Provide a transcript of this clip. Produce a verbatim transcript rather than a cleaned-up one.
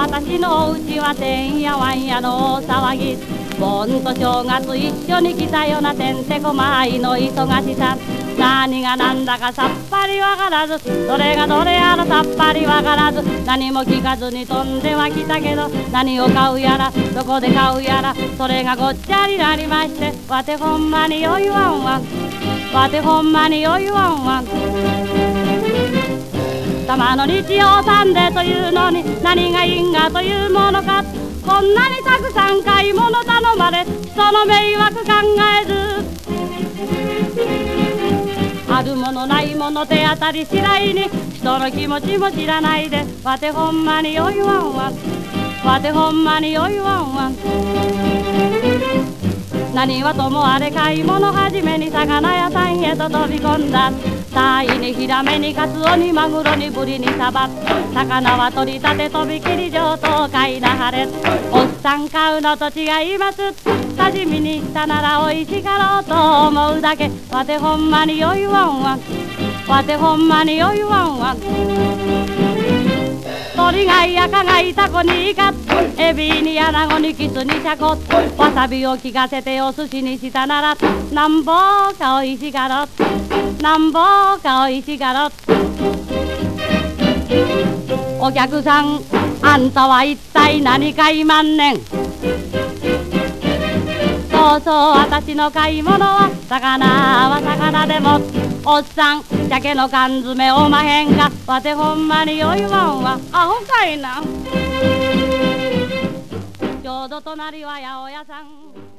私のうちはてんやわんやの大騒ぎ。盆と正月一緒に来たようなてんてこまいの忙しさ。何が何だかさっぱりわからず、どれがどれやらさっぱりわからず、何も聞かずに飛んでは来たけど、何を買うやらどこで買うやら、それがごっちゃになりまして、わてほんまによいわんわん、わてほんまによいわんわん。たまの日曜サンデーというのに何が因果というものか。こんなにたくさん買い物頼まれ、人の迷惑考えず、あるものないもの手当たり次第に人の気持ちも知らないで、わてほんまによいわんわん、わてほんまによいわんわん。何はともあれ買い物はじめに魚屋さんへと飛び込んだ。タイにヒラメにカツオにマグロにブリにサバ、魚は取り立てとびきり上等買いなはれ。おっさん買うのと違います、刺身にしたならおいしかろうと思うだけ、わてほんまによいわんわん、わてほんまによいわんわん。鳥がい赤がいタコにイカ、エビにアナゴにキスにシャコ、わさびを効かせてお寿司にしたならなんぼかおいしかろ、なんぼかおいしかろ。お客さん、あんたは一体何買いまんねん。そうそう、私の買い物は魚は魚でも、おっさん鮭の缶詰おまへんか、わてほんまによいわんわ、アホかいな。ちょうど隣は八百屋さん。